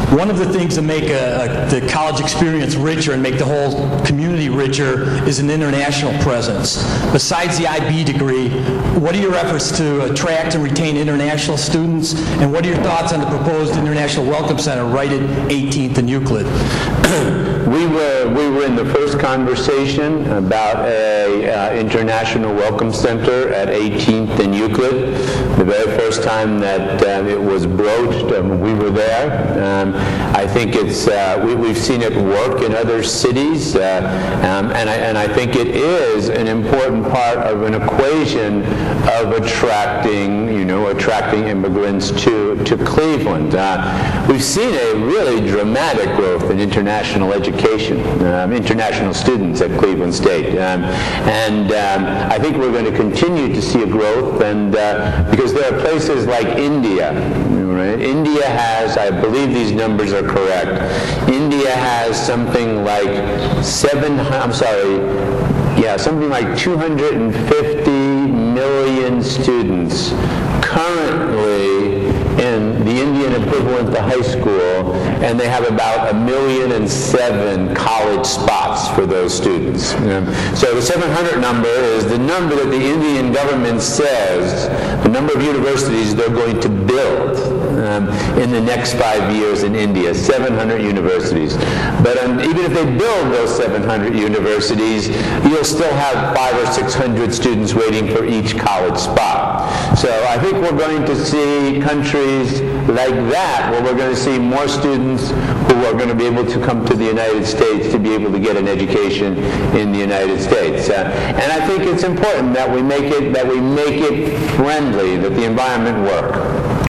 One of the things that make the college experience richer and make the whole community richer is an international presence. Besides the IB degree, what are your efforts to attract and retain international students, and what are your thoughts on the proposed International Welcome Center right at 18th and Euclid? We were in the first conversation about a international welcome center at 18th and Euclid. The very first time that it was broached, we were there. I think we've seen it work in other cities, and I think it is an important part of an equation of attracting immigrants to Cleveland. We've seen a really dramatic growth in international education, international students at Cleveland State, and I think we're going to continue to see a growth, and because there are places like India. Right? India has, I believe these numbers are correct, India has something like 250 million students currently in the Indian equivalent to high school, and they have about 1,000,007 college spots for those students. So the 700 number is the number that the Indian government says, the number of universities they're going to build in the next 5 years in India, 700 universities. But even if they build those 700 universities, you'll still have 500 or 600 students waiting for each college spot. So I think we're going to see countries like that, where we're going to see more students who are going to be able to come to the United States to be able to get an education in the United States. And I think it's important that we make it friendly, that the environment work.